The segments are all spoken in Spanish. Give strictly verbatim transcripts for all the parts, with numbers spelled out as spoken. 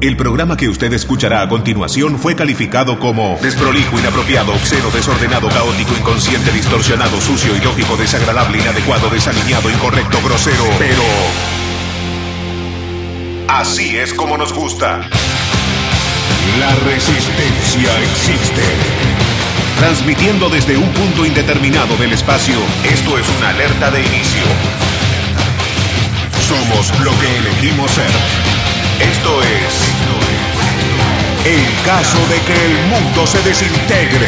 El programa que usted escuchará a continuación fue calificado como desprolijo, inapropiado, obsceno, desordenado, caótico, inconsciente, distorsionado, sucio, ilógico, desagradable, inadecuado, desaliñado, incorrecto, grosero. Pero así es como nos gusta. La resistencia existe. Transmitiendo desde un punto indeterminado del espacio, esto es una alerta de inicio. Somos lo que elegimos ser. Esto es el caso de que el mundo se desintegre.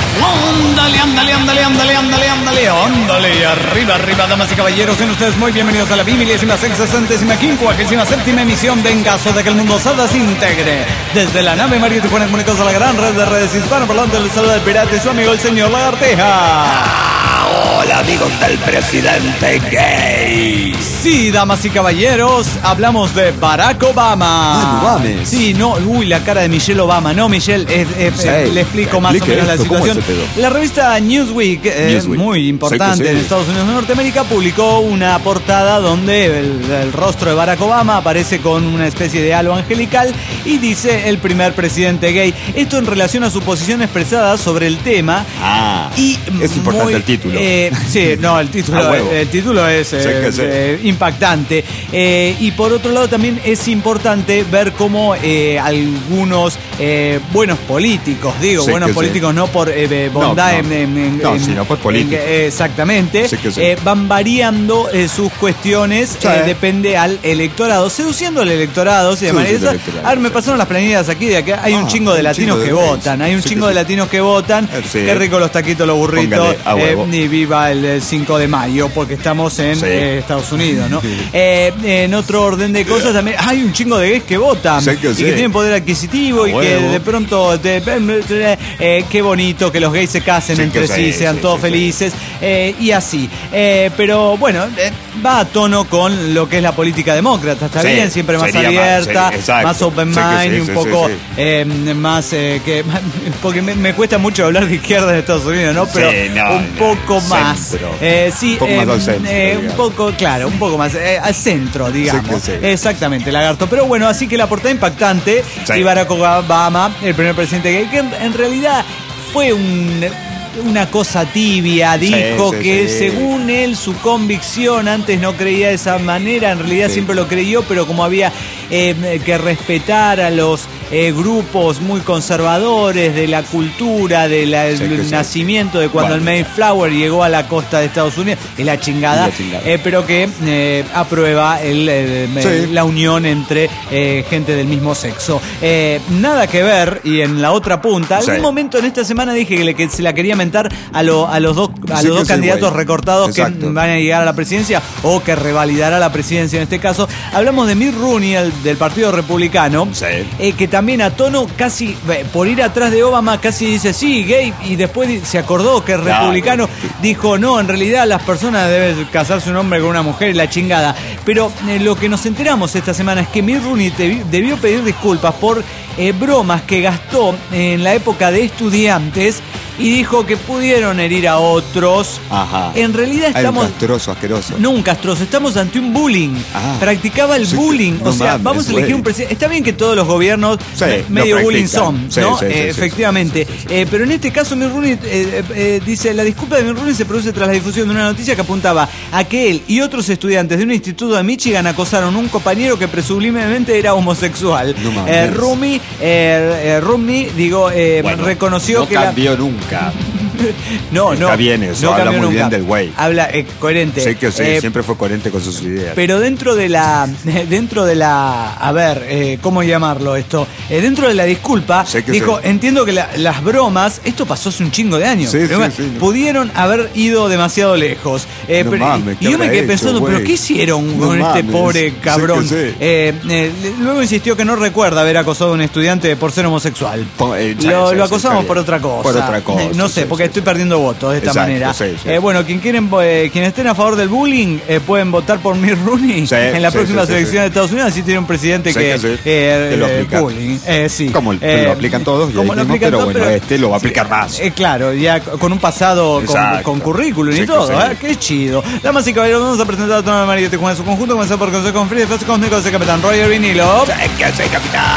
Ándale, ándale, ándale, ándale, ándale, ándale, ándale, arriba, arriba, damas y caballeros, sean ustedes muy bienvenidos a la bimilésima, sexagésima, quincuagésima séptima emisión de En caso de que el mundo se desintegre. Desde la nave Mario Tijuana comunicados a la gran red de redes hispanoparlantes, les saluda el pirata y su amigo el señor Lagarteja. Hola amigos del presidente gay. Sí, damas y caballeros, hablamos de Barack Obama. Ah, no mames. Sí, no, uy, la cara de Michelle Obama. No, Michelle, eh, eh, sí, eh, le explico más o menos la situación. La revista Newsweek, eh, Newsweek, muy importante sí, sí. en Estados Unidos de Norteamérica, publicó una portada donde el, el rostro de Barack Obama aparece con una especie de halo angelical y dice el primer presidente gay. Esto en relación a su posición expresada sobre el tema. Ah, y es importante muy, el título. Eh, sí, no, el título, el, el título es eh, sí, eh, impactante. Eh, y por otro lado también es importante ver cómo eh, algunos eh, buenos políticos, digo, sí, buenos políticos sí. no por eh, bondad no, no. en, en, en, no, en, sino por políticos. En, exactamente. Sí sí. Eh, van variando eh, sus cuestiones, sí. eh, depende al electorado, seduciendo al electorado. ¿sí? De manera electorado, a ver, me pasaron las planillas aquí de acá. Hay ah, un chingo de latinos chingo de que reyes. votan. Hay un sí, chingo sí. de latinos que votan. Sí. Qué rico los taquitos, los burritos. Eh, y viva el cinco de mayo, porque estamos en sí. eh, Estados Unidos, ¿no? eh, en otro orden de cosas también hay un chingo de gays que votan sí, que sí. y que tienen poder adquisitivo ah, y que de pronto te, eh, qué bonito que los gays se casen sí, entre sí, sean sí, todos sí, felices sí. Eh, y así. Eh, pero bueno, eh, va a tono con lo que es la política demócrata, está sí, bien, siempre más abierta, más, más open mind, sí, sí, un poco sí, sí. Eh, más eh, que porque me, me cuesta mucho hablar de izquierda en Estados Unidos, ¿no? Pero sí, no, un poco no, más. Eh, sí, un poco eh, más al centro, eh, un poco, claro, un poco más eh, al centro, digamos. Sí, sí. Exactamente, lagarto. Pero bueno, así que la portada impactante sí. y Barack Obama, el primer presidente gay, que en, en realidad fue un una cosa tibia, dijo sí, sí, que sí. según él su convicción antes no creía de esa manera, en realidad sí. siempre lo creyó, pero como había eh, que respetar a los eh, grupos muy conservadores de la cultura, del sí, sí, nacimiento sí. de cuando bueno, el Mayflower llegó a la costa de Estados Unidos, es la chingada, la chingada. Eh, pero que eh, aprueba el, el, sí. la unión entre eh, gente del mismo sexo. Eh, nada que ver, y en la otra punta, algún sí. momento en esta semana dije que, le, que se la quería mentar a, lo, a los dos, a sí, los dos candidatos recortados Exacto. que van a llegar a la presidencia o que revalidará la presidencia en este caso. Hablamos de Mitt Romney, el, del Partido Republicano, sí. eh, que también a tono casi, eh, por ir atrás de Obama, casi dice sí, gay, y después se acordó que es republicano, claro. dijo no, en realidad las personas deben casarse un hombre con una mujer y la chingada. Pero eh, lo que nos enteramos esta semana es que Mitt Romney debió pedir disculpas por eh, bromas que gastó en la época de estudiantes y dijo que pudieron herir a otros. Ajá. En realidad estamos... Hay un castroso, asqueroso. No un castroso, estamos ante un bullying. Ajá. Practicaba el sí, bullying. No o sea, mames, vamos a elegir wey. un presidente. Está bien que todos los gobiernos sí, medio no bullying son, sí, ¿no? Sí, sí, eh, sí, efectivamente. Sí, sí, sí, sí. Eh, pero en este caso, Mitt Romney eh, eh, dice, la disculpa de Mitt Romney se produce tras la difusión de una noticia que apuntaba a que él y otros estudiantes de un instituto de Michigan acosaron a un compañero que presumiblemente era homosexual. No eh, Romney, eh, eh, Romney, digo, eh, bueno, reconoció no que... No cambió la... nunca. No, no. Está bien eso, no habla muy nunca. bien del güey. Habla eh, coherente. Sí que sí, eh, siempre fue coherente con sus ideas. Pero dentro de la, dentro de la, a ver, eh, ¿cómo llamarlo esto? Eh, dentro de la disculpa, sí dijo, sí. entiendo que la, las bromas, esto pasó hace un chingo de años, sí, pero, sí, sí, no. pudieron haber ido demasiado lejos. Eh, no pero, mames, y yo me quedé hecho, pensando, wey. ¿pero qué hicieron no con mames, este pobre cabrón? Sí sí. Eh, eh, luego insistió que no recuerda haber acosado a un estudiante por ser homosexual. Po, eh, lo, sí, lo acosamos sí, por otra cosa. Por otra cosa. Eh, no sé, sí, porque sí, estoy sí. perdiendo votos de esta Exacto, manera. Sí, sí. Eh, bueno, quien quieren, eh, quien estén a favor del bullying eh, pueden votar por Mitt Romney sí, en la sí, próxima sí, sí, selección sí. de Estados Unidos. Así tiene un presidente sí, que, que, sí. eh, que lo aplica. bullying. Eh, sí. Como eh, lo aplican todos, como lo mismo, aplican pero todos, bueno, pero, este lo va a aplicar sí, más. Eh, claro, ya con un pasado con, con currículum sí, y todo. Sí. ¿eh? Qué chido. Damas y caballeros, vamos a presentar a toda la María Tijuana en su conjunto. Comenzar por Consejo con Free, después con Nicolás, el Capitán Roger Vinilo. Sí, que sí, Capitán.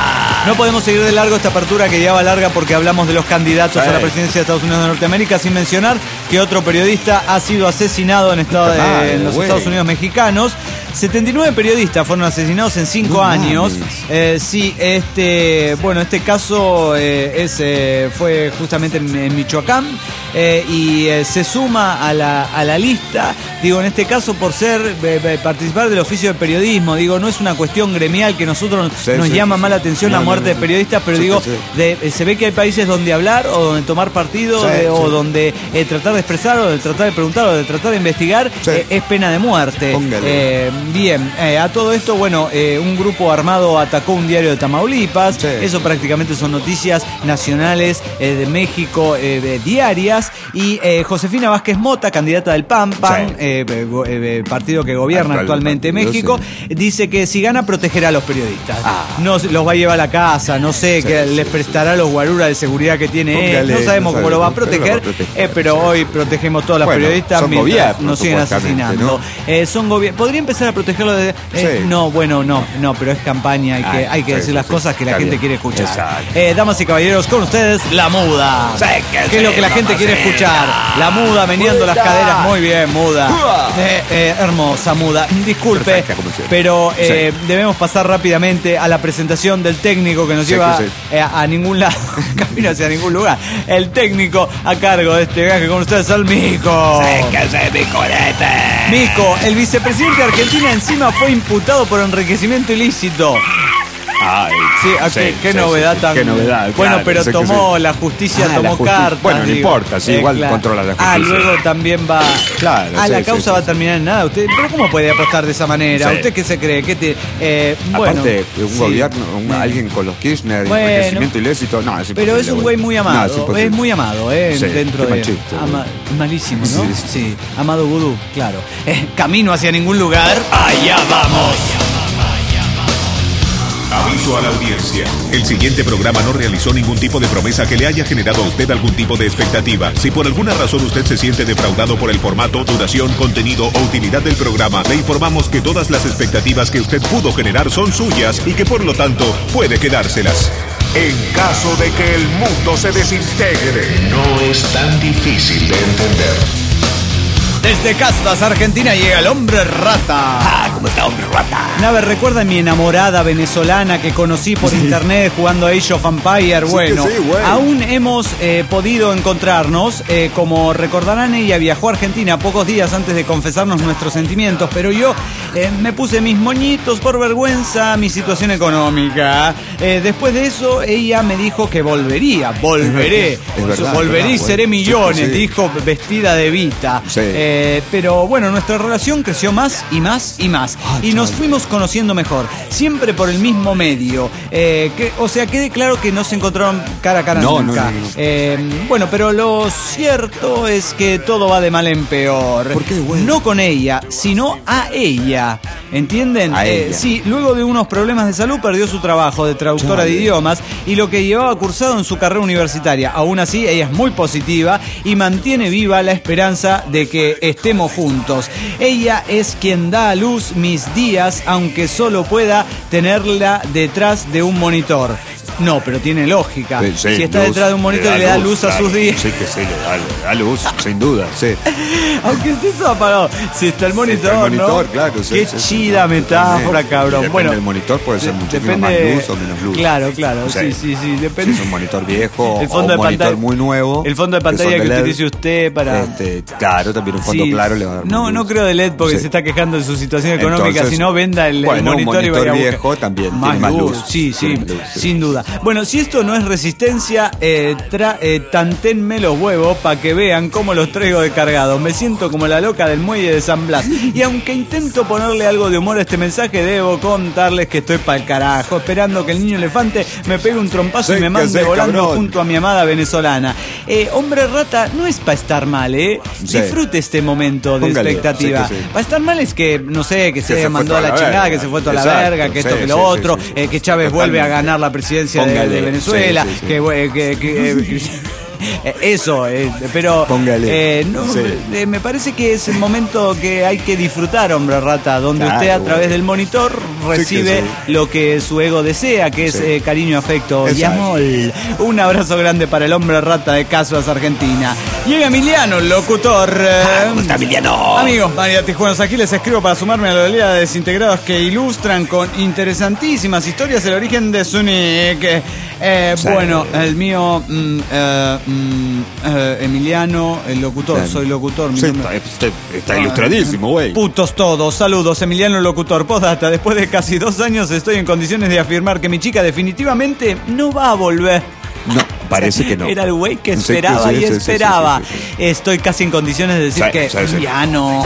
No podemos seguir de largo esta apertura que ya va larga porque hablamos de los candidatos sí. a la presidencia de Estados Unidos de Norteamérica sin mencionar que otro periodista ha sido asesinado en, estado de, madre, en los wey. Estados Unidos mexicanos. setenta y nueve periodistas fueron asesinados en cinco no años. Eh, sí, este, bueno, este caso eh, es, eh, fue justamente en, en Michoacán eh, y eh, se suma a la, a la lista. Digo, en este caso por ser eh, participar del oficio de periodismo. Digo, no es una cuestión gremial que nosotros sí, nos sí, llama sí, más la atención no, la muerte no, no, de periodistas, pero sí, digo, sí. De, eh, se ve que hay países donde hablar o donde tomar partido sí, de, sí. o donde eh, tratar de expresar o de tratar de preguntar o de tratar de investigar sí. eh, es pena de muerte. Eh, bien, eh, a todo esto, bueno, eh, un grupo armado atacó un diario de Tamaulipas. Sí. Eso prácticamente son noticias nacionales eh, de México eh, de, diarias. Y eh, Josefina Vázquez Mota, candidata del P A N, P A N sí. eh, eh, partido que gobierna Actual, actualmente partido, México, sí. dice que si gana protegerá a los periodistas. Ah. No los va a llevar a la casa, no sé, sí, que sí, les prestará sí. los guaruras de seguridad que tiene Póngale, él. No sabemos no cómo lo va a proteger, pero, proteger, eh, pero sí. hoy protegemos todos los bueno, periodistas mientras gobierno, nos siguen asesinando. ¿No? Eh, son gobi- ¿Podría empezar a protegerlo de...? Eh, sí. No, bueno, no, no, pero es campaña, hay que, hay que sí, decir sí, las sí, cosas que la gente bien. quiere escuchar. Eh, damas y caballeros, con ustedes, La Muda. Sí, que ¿Qué es lo que la gente quiere escuchar? La Muda, meneando las caderas. Muy bien, Muda. Eh, eh, hermosa, Muda. Disculpe, pero eh, sí. debemos pasar rápidamente a la presentación del técnico que nos sí, lleva que sí. eh, a ningún lado, camino hacia ningún lugar. El técnico a cargo de este viaje con ustedes, el Mico. ¡Séquese, Micorete! Mico, el vicepresidente de Argentina encima fue imputado por enriquecimiento ilícito. Ay, sí, sí, qué, qué sí, novedad sí, tan. Qué novedad. Bueno, claro, pero tomó sí. la justicia, ah, tomó la justi- cartas. Bueno, no digo. importa, sí, eh, igual claro. controla la justicia. Ah, luego también va. Claro. Ah, sí, la sí, causa sí, va a sí. terminar en nada. Usted, pero ¿cómo puede apostar de esa manera? Sí. ¿Usted qué se cree? ¿Qué te, eh, bueno, Aparte, un sí. gobierno, un, alguien con los Kirchner, bueno, enriquecimiento ilícito, no, es pero es un güey muy amado. No, es, es muy amado, ¿eh? Sí, dentro de. Chiste, ama, malísimo, ¿no? Sí, sí. sí. Amado Vudú, claro. Eh, camino hacia ningún lugar. Allá vamos. Aviso a la audiencia. El siguiente programa no realizó ningún tipo de promesa que le haya generado a usted algún tipo de expectativa. Si por alguna razón usted se siente defraudado por el formato, duración, contenido o utilidad del programa, le informamos que todas las expectativas que usted pudo generar son suyas y que por lo tanto puede quedárselas. En caso de que el mundo se desintegre, no es tan difícil de entender. Desde Castas, Argentina, llega el Hombre Rata. Ah, ¿cómo está, Hombre Rata? Nave, recuerda a mi enamorada venezolana que conocí por sí. internet jugando Age of Empires. Sí, bueno, sí, aún hemos eh, podido encontrarnos. Eh, como recordarán, ella viajó a Argentina pocos días antes de confesarnos nuestros sentimientos, pero yo eh, me puse mis moñitos por vergüenza, mi situación económica. Eh, después de eso, ella me dijo que volvería. Volveré. Es verdad, Volveré y verdad, seré bueno. millones, sí, sí. dijo vestida de Evita. Sí. Eh, Eh, pero bueno, nuestra relación creció más y más y más. Ah, y nos fuimos conociendo mejor. Siempre por el mismo medio. Eh, que, o sea, quede claro que no se encontraron cara a cara no, nunca. No, no, no. Eh, bueno, pero lo cierto es que todo va de mal en peor. ¿Por qué, bueno? No con ella, sino a ella. ¿Entienden? A Eh, ella. sí, luego de unos problemas de salud perdió su trabajo de traductora Chale. de idiomas y lo que llevaba cursado en su carrera universitaria. Aún así, ella es muy positiva y mantiene viva la esperanza de que estemos juntos. Ella es quien da a luz mis días, aunque solo pueda tenerla detrás de un monitor. No, pero tiene lógica. Sí, sí, si está luz, detrás de un monitor y le da luz, luz a claro. sus días. Sí, que sí, le da, le da luz, sin duda, sí. Aunque esté todo apagado. Si está el monitor, está el monitor, ¿no? claro. Sí, Qué sí, chida sí, metáfora, sí, cabrón. Depende Bueno, del monitor, puede ser muchísimo más luz o menos luz. Claro, claro, sí, sí, sí. Depende. Si es un monitor viejo el fondo o un de monitor pantalla, muy nuevo. El fondo de pantalla que, que utilice usted para... Este, claro, también un fondo sí. claro le va a dar No, luz. no creo de L E D porque sí. se está quejando de su situación económica. Entonces, si no, venda el, bueno, el monitor, un monitor y vaya a viejo buscar. también Más tiene más luz. luz. Sí, sí, luz, sí, sin duda. Bueno, si esto no es resistencia, eh, tra- eh, tanténme los huevos para que vean cómo los traigo de cargados. Me siento como la loca del muelle de San Blas. Y aunque intento ponerle algo de humor a este mensaje, debo contarles que estoy pa'l carajo, esperando que el niño elefante me pegue un trompazo Sí, y me que mande sé, volando cabrón. junto a mi amada venezolana. Eh, hombre Rata no es para estar mal, ¿eh? Sí. Disfrute este momento de Póngale, expectativa. sí, que sí. Para estar mal es que, no sé, que se, se mandó fue a la toda la chingada, verga. que se fue toda Exacto, la verga, que esto, sí, que lo sí, otro, sí, sí, eh, sí. que Chávez vuelve a Totalmente. ganar la presidencia de, Póngale, de Venezuela, sí, sí, sí. que... que, que, que Eso, eh, pero Póngale. Eh, no, sí. eh, me parece que es el momento que hay que disfrutar, hombre rata, donde claro, usted a través del monitor recibe sí sí. lo que su ego desea, que es sí. eh, cariño, afecto Exacto. y amor. Un abrazo grande para el hombre rata de Casuas, Argentina. Llega Emiliano, el locutor. Ah, ¿Cómo está Emiliano? Amigos, María Tijuanos, aquí les escribo para sumarme a la oleada de desintegrados que ilustran con interesantísimas historias el origen de Sonic. Eh, sí. Bueno, el mío, mm, eh, mm, eh, Emiliano, el locutor, sí. soy locutor. Mi sí, está, está, está ilustradísimo, güey. Putos todos, saludos, Emiliano, el locutor. Postdata, después de casi dos años estoy en condiciones de afirmar que mi chica definitivamente no va a volver. No, parece que no. Era el güey que esperaba sí, sí, y sí, esperaba. Sí, sí, sí, sí. Estoy casi en condiciones de decir sí, que sí, sí. ya no.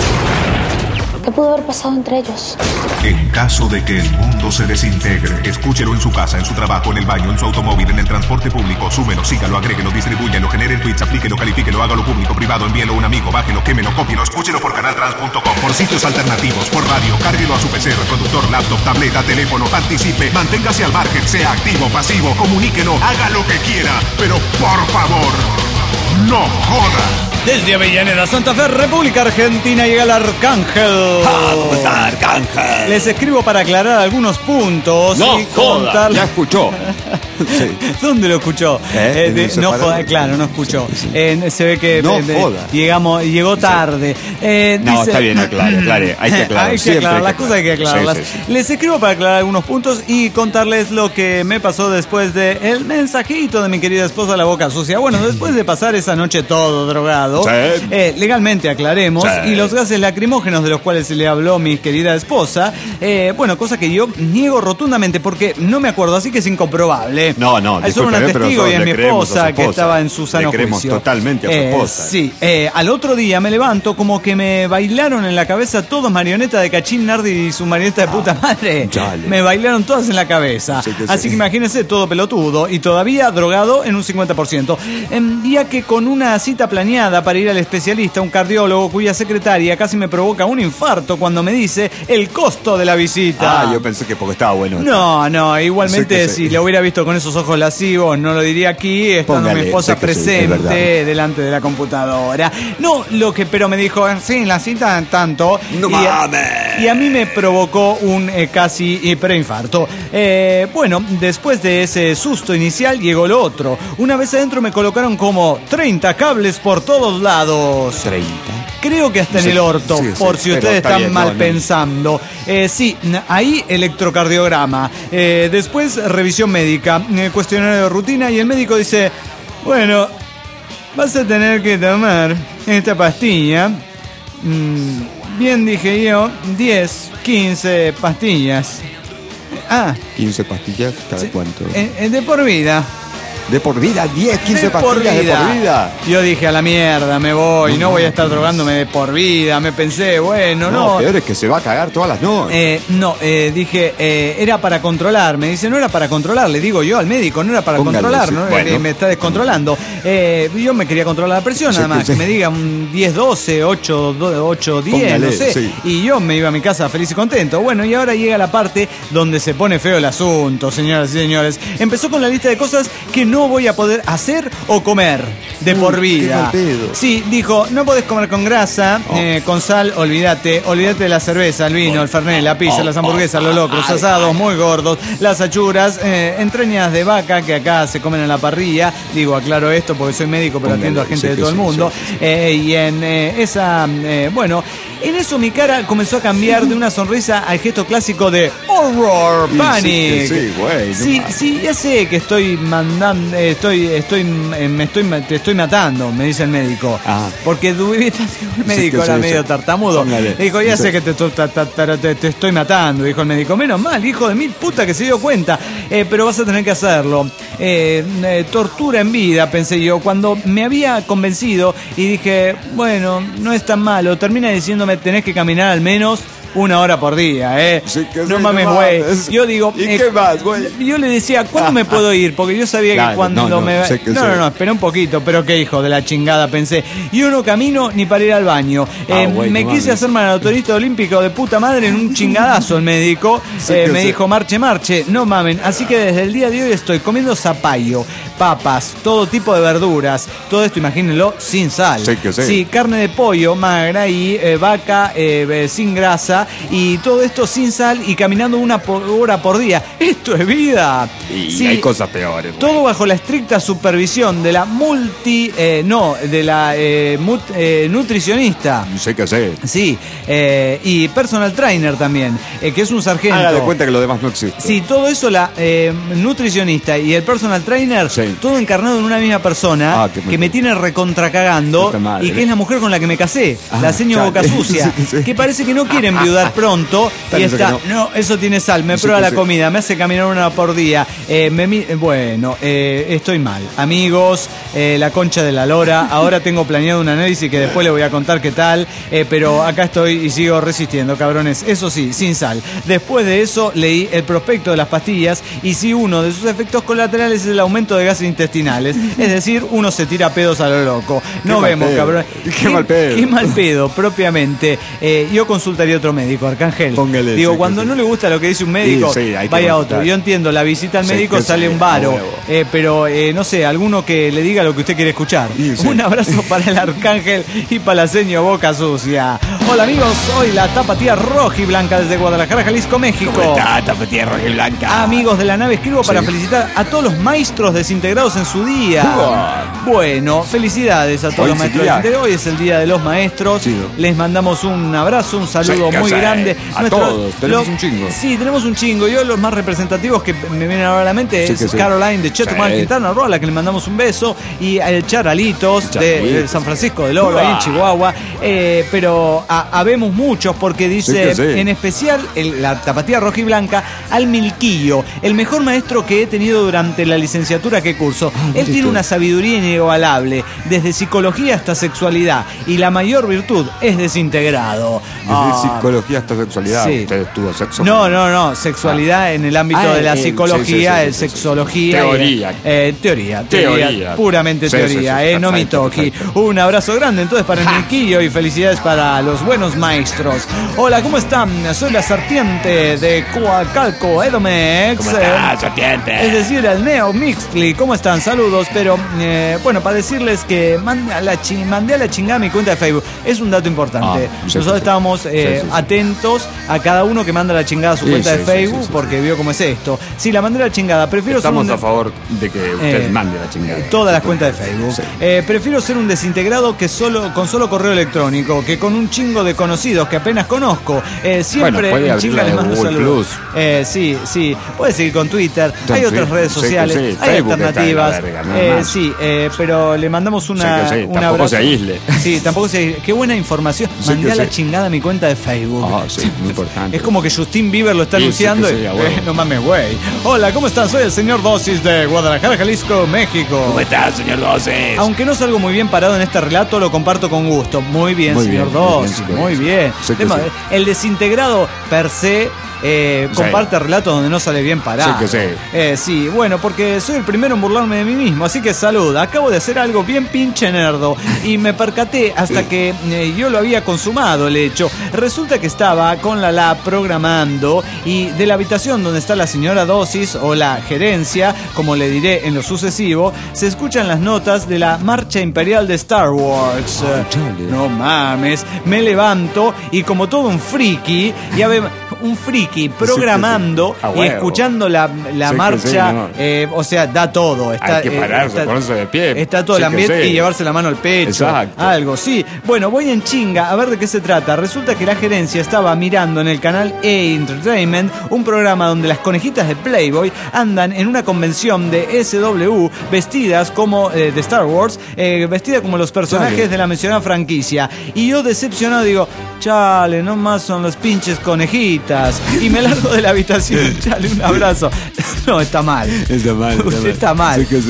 ¿Qué pudo haber pasado entre ellos? En caso de que el mundo se desintegre, escúchelo en su casa, en su trabajo, en el baño, en su automóvil, en el transporte público. Súmelo, sígalo, agréguelo, distribúyelo, genere tweets, aplíquelo, califíquelo, hágalo público, privado, envíelo a un amigo, bájelo, quémelo, cópielo, escúchelo por canal trans punto com, por sitios alternativos, por radio, cárguelo a su P C, reproductor, laptop, tableta, teléfono, participe, manténgase al margen, sea activo, pasivo, comuníquelo, haga lo que quiera, pero por favor, no joda. Desde Avellaneda, Santa Fe, República Argentina, llega el Arcángel. Ah, ¿cómo está, Arcángel? Les escribo para aclarar algunos puntos. No, y joda, contar... ya escuchó. Sí. ¿Dónde lo escuchó? ¿Eh? Eh, de, no joda, claro, no escuchó. Sí, sí. Eh, se ve que no de, joda. Llegamos, llegó tarde. Eh, no, dice... está bien, aclare, aclare. Hay que aclarar. hay que aclarar, las cosas hay que aclararlas. Sí, sí, sí. Les escribo para aclarar algunos puntos y contarles lo que me pasó después de el mensajito de mi querida esposa, la boca sucia. Bueno, después de pasar esa noche todo drogado, sí. eh, legalmente aclaremos, sí. y los gases lacrimógenos de los cuales se le habló mi querida esposa, eh, bueno, cosa que yo niego rotundamente porque no me acuerdo, así que es incomprobable. No, no, es solo una testigo y es mi esposa, esposa que estaba en su sano le creemos juicio. Totalmente a su eh, esposa. Sí, eh, al otro día me levanto como que me bailaron en la cabeza todos marionetas de Cachín Nardi y su marioneta de puta madre. Dale. Me bailaron todas en la cabeza. Sí que así sí. que imagínense, todo pelotudo y todavía drogado en un cincuenta por ciento. En día que con una cita planeada para ir al especialista, un cardiólogo cuya secretaria casi me provoca un infarto cuando me dice el costo de la visita. Ah, yo pensé que porque estaba bueno. No, no, igualmente si lo hubiera visto con esos ojos lascivos no lo diría aquí, estando Póngale, mi esposa presente sí, delante de la computadora. No, lo que pero me dijo, sí, la cita tanto. No y, mames. Y a mí me provocó un eh, casi preinfarto. Eh, bueno, después de ese susto inicial llegó lo otro. Una vez adentro me colocaron como treinta cables por todos lados. treinta. Creo que hasta sí, en el orto, sí, por sí, si ustedes están bien, mal no, pensando. Eh, sí, ahí electrocardiograma. Eh, después revisión médica, eh, cuestionario de rutina y el médico dice, bueno, vas a tener que tomar esta pastilla. Mm, bien, dije yo, diez, quince pastillas. Ah. quince pastillas, ¿cada sí, cuánto? Eh, de por vida. De por vida, diez, quince de pastillas de por vida. Yo dije, a la mierda, me voy, no, no voy a estar drogándome de por vida. Me pensé, bueno, no. No, peor es que se va a cagar todas las noches. Eh, no, eh, dije, eh, era para controlar. Me dice, no era para controlar, le digo yo al médico, no era para Póngale, controlar, sí. ¿no? Bueno. Eh, me está descontrolando. Eh, yo me quería controlar la presión, sí, nada más. Sí. Que me diga un diez, doce, ocho, diez, Póngale, no sé. Sí. Y yo me iba a mi casa feliz y contento. Bueno, y ahora llega la parte donde se pone feo el asunto, señoras y señores. Empezó con la lista de cosas que no voy a poder hacer o comer de Uy, por vida. Sí, dijo, no podés comer con grasa, oh. eh, con sal, olvídate, olvídate de la cerveza, el vino, oh. el fernet, la pizza, oh. las hamburguesas, oh. los locros, oh. asados muy gordos, las achuras, eh, entrañas de vaca que acá se comen en la parrilla. Digo, aclaro esto porque soy médico, pero atiendo a gente sí, de todo sí, el mundo. Sí, sí. Eh, y en eh, esa, eh, bueno, en eso mi cara comenzó a cambiar de una sonrisa al gesto clásico de horror, panic. Sí, sí, güey. Sí, no sí, ya sé que estoy mandando, eh, estoy, estoy, eh, me estoy, te estoy matando, me dice el médico. Ah. Porque el médico sí, era sí, medio sí. tartamudo. Póngale. Dijo, ya sí. sé que te, te, te, te estoy matando, dijo el médico. Menos mal, hijo de mil puta que se dio cuenta. Eh, pero vas a tener que hacerlo. Eh, eh, tortura en vida, pensé yo, cuando me había convencido y dije, bueno, no es tan malo. Termina diciéndome, tenés que caminar al menos una hora por día, ¿eh? Sí, que no sí, mames, no güey. mames. Yo digo... ¿Y eh, qué más, güey? Yo le decía, ¿cuándo me puedo ir? Porque yo sabía Claro, que cuando no, no, me... sé que no, sí. no, no, espera un poquito, pero qué hijo de la chingada, pensé. Y yo no camino ni para ir al baño. Ah, Eh, güey, me no quise mames. hacer maratonista olímpico de puta madre en un chingadazo el médico. Sí, Eh, que me sí. dijo, marche, marche, no mamen. Así que desde el día de hoy estoy comiendo zapallo, papas, todo tipo de verduras. Todo esto, imagínenlo, sin sal. Sí, que sí. Sí, carne de pollo magra y eh, vaca eh, eh, sin grasa. Y todo esto sin sal y caminando una por- hora por día. Esto es vida. Y Sí, hay cosas peores, güey. todo bajo la estricta supervisión de la multi... eh, no, de la eh, mut- eh, nutricionista. Sé que sé. Sí, eh, y personal trainer también, eh, que es un sargento. Haga de cuenta que lo demás no existe. Sí, todo eso, la eh, nutricionista y el personal trainer, Sí. todo encarnado en una misma persona, Ah, qué que me tiene recontracagando Puta madre. y que es la mujer con la que me casé, Ah, la seño chale. Boca Sucia, Sí, sí. que parece que no quiere enviudar pronto y Parece está, que no. eso tiene sal, me Sí, prueba que la sí. comida, me hace caminar una por día, eh, me mi- bueno, eh, estoy mal. Amigos, eh, la concha de la lora, ahora tengo planeado un análisis que después les voy a contar qué tal, eh, pero acá estoy y sigo resistiendo, cabrones. Eso sí, sin sal. Después de eso leí el prospecto de las pastillas y si uno de sus efectos colaterales es el aumento de gases intestinales, es decir, uno se tira pedos a lo loco. No Qué mal vemos, pedo. cabrón. Qué mal pedo. Qué mal pedo, propiamente. Eh, yo consultaría a otro médico, Arcángel. Póngale, Digo, sí, cuando que no sí. le gusta lo que dice un médico, Sí, sí, hay que vaya a consultar. otro. Yo entiendo, la visita al Sí, médico que sale sí, un a varo, huevo. eh, pero eh, no sé, alguno que le diga lo que usted quiere escuchar. Sí, sí. Un abrazo para el Arcángel y para la seño Boca Sucia. Hola amigos, hoy la tapatía roja y blanca desde Guadalajara, Jalisco, México. ¿Cómo está, tapatía roja y blanca? Amigos de la nave, escribo para Sí. felicitar a todos los maestros desintegrados en su día. Uah. Bueno, felicidades a todos Hoy los es maestros el día. desintegrados. Hoy es el Día de los Maestros. Sí, ¿no? Les mandamos un abrazo, un saludo Sí, que muy sí. grande. A todos, tenemos un chingo. Sí, tenemos un chingo. Yo los más representativos que me vienen ahora a la mente Sí, es que sí. Caroline de Chetumal, Sí. Quintana Roo, a la que le mandamos un beso. Y el Charalitos de, Charalitos. de San Francisco del Oro, ahí en Uah. Chihuahua. Eh, pero a- habemos muchos porque dice, Sí, que sí. en especial el- la tapatía roja y blanca, al Milquillo, el mejor maestro que he tenido durante la licenciatura que curso. Él sí, tiene sí. una sabiduría inigualable, desde psicología hasta sexualidad, y la mayor virtud es desintegrado. Desde Ah, psicología hasta sexualidad. sí. Usted tuvo sexo. no, no, no, sexualidad en el ámbito Ah, de la eh, psicología, sí, sí, sí, el sí, sí, sí. sexología. Teoría. y- eh, teoría, teoría, Teoría. puramente Sí, teoría, sí, sí, eh, no mi perfecto, toqui. perfecto. Un abrazo grande entonces para el Milquillo y felicidades para los buenos maestros. Hola, ¿cómo están? Soy la serpiente de Coacalco, Edomex. ¿Cómo Eh, está, serpiente? Es decir, el Neo Mixly. ¿Cómo están? Saludos, pero eh, bueno, para decirles que mandé a, la chi- mandé a la chingada mi cuenta de Facebook. Es un dato importante. Ah, sí, Nosotros sí, sí. estábamos eh, Sí, sí, sí. atentos a cada uno que manda la chingada a su Sí, cuenta sí, de sí, Facebook sí, sí, porque sí. vio cómo es esto. Sí, la mandé a la chingada. Prefiero ser Estamos un- a favor de que usted Eh, mande la chingada. Todas las cuentas de Facebook. Sí. Eh, prefiero ser un desintegrado que solo con solo correo electrónico, que con un chingo de conocidos que apenas conozco. Eh, siempre Bueno, puede en abrir chinga la les de mando Google saludos. Plus. Eh, sí, sí. Puedes seguir con Twitter. Hay Sí, otras sí, redes sí, sociales. sí, hay Facebook está de la alternativas. verga, nada Eh, más. sí, eh, pero le mandamos una, Sí, que sí, un tampoco abrazo. se aísle. Sí, tampoco se aísle. Qué buena información. Sí, Mandé que a la sí. chingada mi cuenta de Facebook. Ah, sí, muy importante. Es como que Justin Bieber lo está Sí, sí, anunciando. que sí, y- a huevo. eh, no mames, güey. Hola, ¿cómo están? Soy el señor Dosis de Guadalajara, Jalisco, México. ¿Cómo está, señor Doces? Aunque no salgo muy bien parado en este relato, lo comparto con gusto. Muy bien, Muy señor bien, muy bien, Dosis, señor muy Dosis. bien. Sí que Tema- sí. El desintegrado per se eh, Sí. comparte relatos donde no sale bien parado. Sí que sí. Eh, sí, bueno, porque soy el primero en burlarme de mí mismo, así que salud. Acabo de hacer algo bien pinche nerdo y me percaté hasta que eh, yo lo había consumado el hecho. Resulta que estaba con la lab programando y de la habitación donde está la señora Dosis o la gerencia, como le diré en lo sucesivo, se escuchan las notas de la marcha imperial de Star Wars. Ah, chale. No mames, me levanto y como todo un friki, ya ve, un friki programando A y huevo. escuchando la, la Sí que marcha, sí, no. eh, o sea, da todo. Está, Hay que eh, pararse, está- ponerse de pie. Está todo Sí el que ambiente sí. y llevarse la mano al pecho. Exacto. Algo, sí. Bueno, voy en chinga a ver de qué se trata. Resulta que la gerencia estaba mirando en el canal E! Entertainment un programa donde las conejitas de Playboy andan en una convención de S W vestidas como eh, de Star Wars, eh, vestidas como los personajes Chale. de la mencionada franquicia. Y yo decepcionado digo, chale, no más son las pinches conejitas. Y me largo de la habitación, chale, un abrazo. No, está mal. Está mal. Usted está mal. Sí que sí. ¿Cómo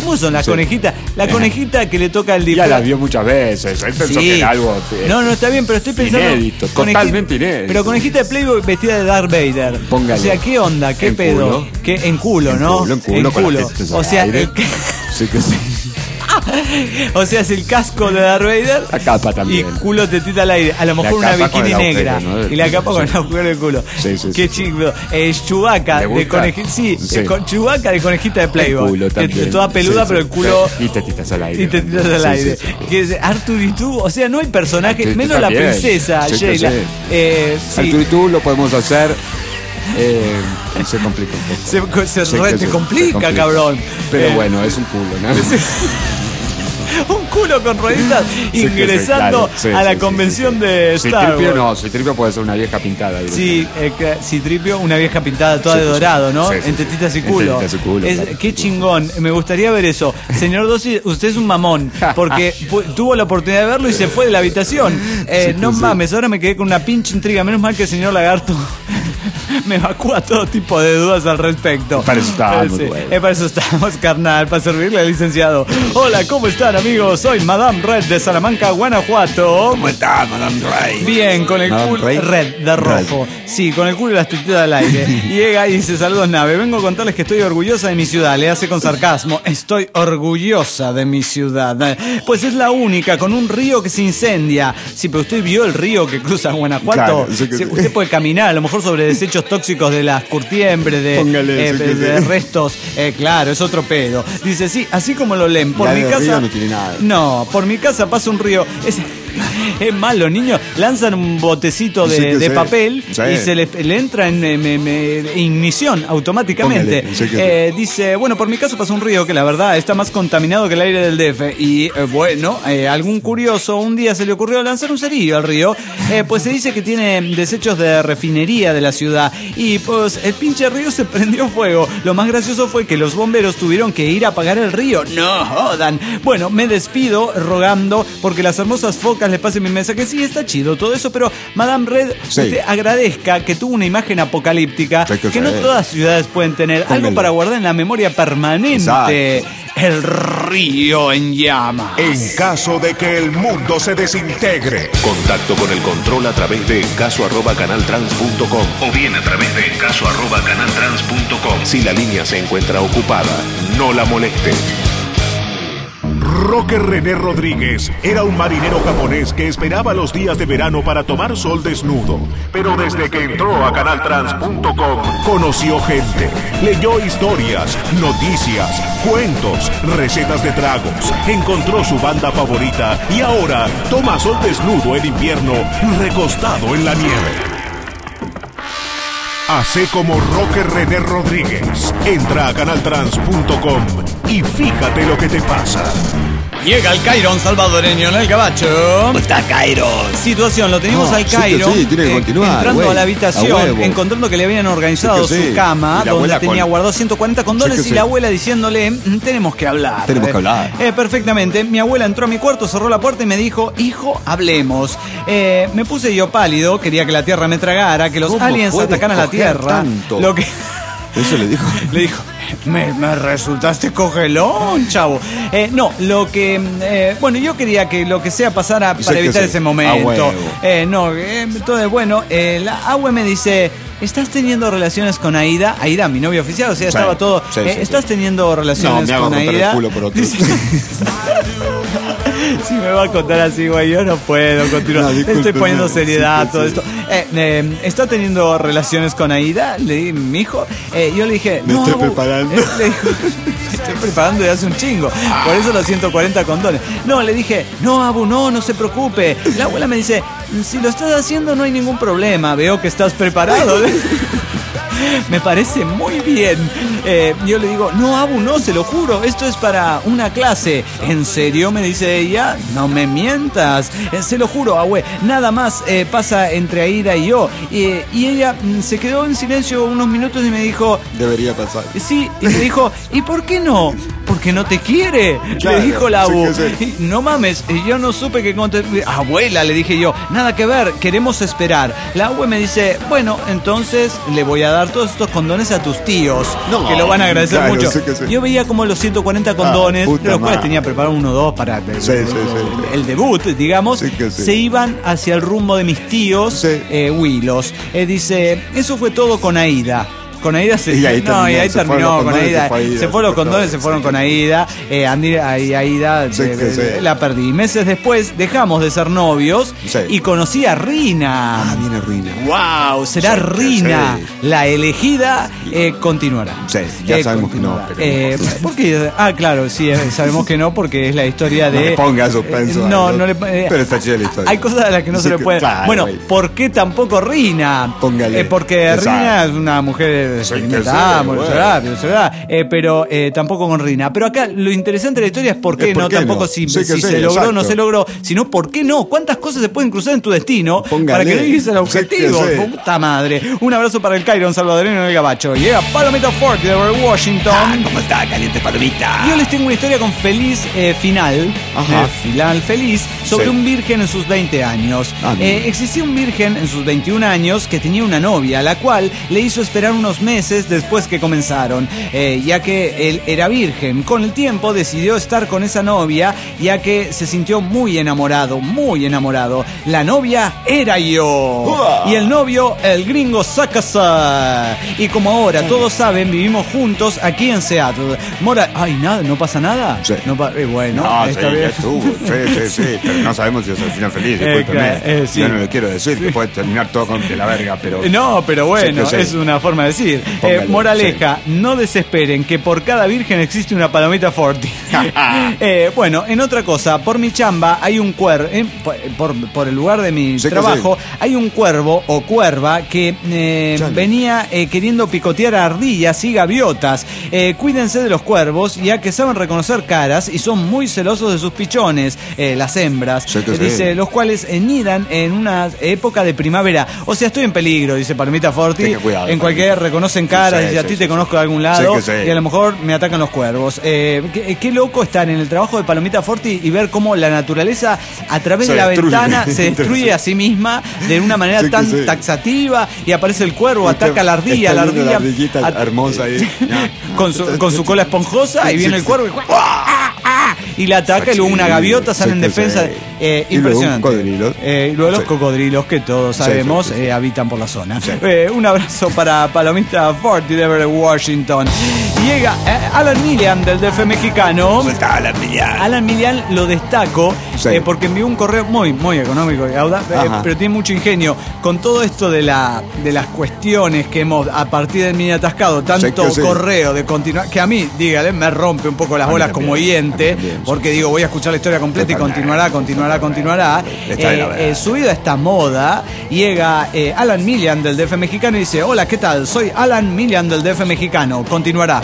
¿Cómo son las sí. conejitas? La conejita que le toca el disfraz. Ya la vio muchas veces. Él pensó sí. que era algo. Eh, no, no, está bien, pero estoy pensando. Inédito, totalmente inédito. Pero conejita de Playboy vestida de Darth Vader. Póngale. O sea, ¿qué onda? ¿Qué en pedo? Culo. ¿Qué? En culo, en ¿no? Culo, en culo, en culo. O sea, el... sí que sí. O sea, es el casco de Darth Vader. La capa también. Y culo tetita al aire. A lo mejor una bikini negra. Agujero, ¿no? Y la capa sí. con el agujero del culo. Sí, sí, Qué sí, chido. Eh, Chewbacca de conejita. Sí, sí. Con Chewbacca de conejita de Playboy. El culo también. Toda peluda, sí, pero sí. el culo. Y tetitas al aire. Y tetitas al sí, aire. Sí, sí. Que es Arthur y tú. O sea, no hay personaje. Arthur Menos la también. princesa, Sí, Sheila. sí. Eh, sí. Arthur y tú lo podemos hacer. Eh, se complica un poco. Se, se, sí, re, te se, complica, se complica, cabrón. Pero eh, bueno, es un culo, ¿no? Un culo con rueditas sí, ingresando sí, claro. sí, a la sí, convención sí, sí. de Star Citripio Wars. no, Citripio puede ser una vieja pintada. Sí, eh, Citripio, una vieja pintada toda sí, de dorado, ¿no? Sí, sí, en tetitas y culo. En tetitas y culo es, claro. Qué chingón, me gustaría ver eso. Señor Dossi, usted es un mamón, porque tuvo la oportunidad de verlo y se fue de la habitación. Eh, sí, no sí. mames, ahora me quedé con una pinche intriga. Menos mal que el señor Lagarto me evacúa todo tipo de dudas al respecto. Para eso estamos, sí. bueno. eh, Para eso estamos, carnal, para servirle al licenciado. Hola, ¿cómo están, amigos? Soy Madame Red de Salamanca, Guanajuato. ¿Cómo está, Madame Ray? Bien, con el Madame culo Ray. red de rojo. Sí, con el culo y las tetitas al aire. Llega y dice: saludos, nave. Vengo a contarles que estoy orgullosa de mi ciudad. Le hace con sarcasmo. Estoy orgullosa de mi ciudad. Pues es la única con un río que se incendia. Sí, pero usted vio el río que cruza Guanajuato. Claro, sí que sí, sí. usted puede caminar, a lo mejor sobre desechos tóxicos de las curtiembres, de, Póngale, eh, sí que de sí. restos. Eh, claro, es otro pedo. Dice: sí, así como lo leen. Por La mi del casa. río no tiene nada. No, por mi casa pasa un río. Es, es malo, niños. Lanzan un botecito de, Sí que de sí. papel Sí. y se le, le entra en eh, me- me- ignición automáticamente. Póngale, sí que Eh, dice: bueno, por mi casa pasa un río que la verdad está más contaminado que el aire del D F. Y eh, bueno, eh, algún curioso un día se le ocurrió lanzar un cerillo al río. Eh, pues se dice que tiene desechos de refinería de la ciudad. Y pues el pinche río se prendió fuego. Lo más gracioso fue que los bomberos tuvieron que ir a apagar el río. No jodan. Bueno, me despido rogando porque las hermosas focas les pasen mi mensaje. Sí, está chido todo eso, pero Madame Red, Sí. usted agradezca que tuvo una imagen apocalíptica Sí, que que no sí. todas las ciudades pueden tener. Algo Póngale. para guardar en la memoria permanente. Exacto. El río en llamas. En caso de que el mundo se desintegre. Contacto con el control a través de caso arroba canaltrans punto com o bien a través de caso arroba canaltrans punto com. Si la línea se encuentra ocupada, no la moleste. Roque René Rodríguez era un marinero japonés que esperaba los días de verano para tomar sol desnudo. Pero desde que entró a canaltrans punto com, conoció gente, leyó historias, noticias, cuentos, recetas de tragos, encontró su banda favorita y ahora toma sol desnudo en invierno, recostado en la nieve. Hace como Roque René Rodríguez. Entra a canaltrans punto com y fíjate lo que te pasa. Llega el Cairon salvadoreño en el gabacho. ¿Cómo está, Cairo? Situación, lo teníamos No, al sí que Cairon sí, tiene que continuar, entrando güey, a la a habitación, huevo. encontrando que le habían organizado Sí que sí. su cama, Y la donde abuela tenía con- guardado ciento cuarenta condones Sí que y sí. la abuela diciéndole: "Mm, tenemos que hablar. Tenemos que hablar. Eh, perfectamente. Mi abuela entró a mi cuarto, cerró la puerta y me dijo: hijo, hablemos. Eh, me puse yo pálido, quería que la tierra me tragara, que los ¿Cómo aliens puede atacaran la coger tierra. tanto? Lo que Eso le dijo. le dijo: me, me resultaste cogelón, chavo. Eh, no, lo que... eh, bueno, yo quería que lo que sea pasara Sé para que evitar sí. ese A momento. huevo. Eh, no, eh, entonces, bueno, eh, la Agüe me dice: ¿estás teniendo relaciones con Aida? Aida, mi novia oficial, o sea, Sí, estaba todo... sí, eh, sí, ¿Estás sí. teniendo No, relaciones me hago con romper Aida? el culo por otro. Dice- Si me va a contar así, güey, yo no puedo continuar. No, Le Estoy discúlpeme. poniendo seriedad a Sí, todo sí. esto. Eh, eh, ¿Está teniendo relaciones con Aida? Le di, mi hijo. Eh, yo le dije: Me no, estoy Abu". preparando. Eh, le dijo: me estoy preparando de hace un chingo. Por eso los ciento cuarenta condones. No, le dije: no, Abu, no, no se preocupe. La abuela me dice: si lo estás haciendo no hay ningún problema. Veo que estás preparado. Me parece muy bien. Eh, yo le digo: no, Abu, no, se lo juro, esto es para una clase. ¿En serio? Me dice ella. No me mientas. Eh, se lo juro, Abue. Nada más eh, pasa entre Aida y yo. Eh, y ella mm, se quedó en silencio unos minutos y me dijo: Debería pasar. sí, y me dijo: ¿y por qué no? ¿Por porque no te quiere, claro, le dijo la abu. Sí, sí. No mames, yo no supe que contestar. Abuela, le dije yo, nada que ver, queremos esperar. La abu me dice, bueno, entonces le voy a dar todos estos condones a tus tíos, no, que lo van a agradecer claro, mucho. Sí sí. Yo veía como los ciento cuarenta condones, ah, de los cuales tenía preparado uno o dos para el, sí, el, sí, sí. el debut, digamos, sí sí. se iban hacia el rumbo de mis tíos, sí. eh, Willos. Eh, dice, eso fue todo con Aida. Con Aida se, y ahí no, terminó, y ahí terminó con Aida. Se, fue Aida, se fueron los condones, se fueron sí. con Aida. Eh, Andy, ahí, Aida sí, de, de, sí. la perdí. Meses después dejamos de ser novios sí. y conocí a Rina. Ah, viene Rina. Wow, será sí, Rina sí. la elegida. Eh, continuará. Sí, ya eh, sabemos continuará. que no. Pero eh, no. ¿Por qué? Ah, claro, sí, sabemos que no, porque es la historia de. No le ponga suspenso. Eh, no, no le. Eh, pero está chida la historia. Hay cosas a las que no sí, se le puede. Claro, bueno, wey. ¿Por qué tampoco Rina? Póngale. Eh, porque Rina es una mujer. Sí, eh, pero eh, tampoco con Rina. Pero acá lo interesante de la historia es por qué, es por no, qué tampoco no. si, sí si se sí, logró o no se logró, sino por qué no. ¿Cuántas cosas se pueden cruzar en tu destino Póngale. para que no llegues al objetivo? Sí sí. Puta madre. Un abrazo para el Cairo, un salvadoreño en el Gabacho. Llega Palomita Ford de Washington. Ah, ¿cómo está? Caliente Palomita. Yo les tengo una historia con feliz eh, final. Ajá. Eh, final feliz sobre sí. un virgen en sus veinte años. Ah, eh, existía un virgen en sus veintiún años que tenía una novia, la cual le hizo esperar unos meses después que comenzaron, eh, ya que él era virgen. Con el tiempo decidió estar con esa novia, ya que se sintió muy enamorado, muy enamorado. La novia era yo. ¡Uah! Y el novio, el gringo Sakasa. Y como ahora todos saben, vivimos juntos aquí en Seattle. Mora, ay, nada, ¿no pasa nada? Sí. No pa- eh, bueno, no, esta sí, vez... ya estuvo. Sí, sí, sí, pero no sabemos si es el final feliz. Discúlpeme. Eh, eh, sí. Yo no le quiero decir que puede terminar todo con de la verga, pero... No, pero bueno, sí, sí. es una forma de decir. Eh, moraleja, sí. no desesperen que por cada virgen existe una palomita Forti. eh, bueno, en otra cosa, por mi chamba hay un cuervo, eh, por, por el lugar de mi sí, trabajo, sí. hay un cuervo o cuerva que eh, venía eh, queriendo picotear a ardillas y gaviotas. Eh, cuídense de los cuervos, ya que saben reconocer caras y son muy celosos de sus pichones, eh, las hembras. Sí, eh, dice, los cuales eh, nidan en una época de primavera. O sea, estoy en peligro, dice Palomita Forti. Cuidado, en cualquier reconocen caras, sí, y a sí, ti sí, te conozco de algún lado, sí, sí. y a lo mejor me atacan los cuervos. Eh, qué, qué loco estar en el trabajo de Palomita Forti y ver cómo la naturaleza a través se de la destruye. ventana se destruye a sí misma de una manera sí, tan sí. taxativa, y aparece el cuervo, Usted ataca a la ardilla, la ardilla la ardillita at- hermosa ahí. No, con, su, con su cola esponjosa, sí, y viene sí, el cuervo sí. y, y la ataca, y luego una gaviota sale en defensa. Sí. Eh, impresionante. Y luego, eh, y luego sí. los cocodrilos, que todos sabemos, sí, sí, sí. Eh, habitan por la zona. Sí. Eh, un abrazo para Palomita Forti de Washington. Llega eh, Alan Milian del D F mexicano. ¿Cómo está Alan Milian? Alan Milian lo destaco sí. eh, porque envió un correo muy, muy económico, eh, pero tiene mucho ingenio. Con todo esto de la de las cuestiones que hemos, a partir del mini atascado, tanto sí, correo sí. de continuar, que a mí, dígale, me rompe un poco las bolas como oyente, porque digo, voy a escuchar la historia completa y continuará, continuará, continuará. Eh, eh, subido a esta moda, llega eh, Alan Milian del D F mexicano y dice, hola, ¿qué tal? Soy Alan Milian del D F mexicano. Continuará.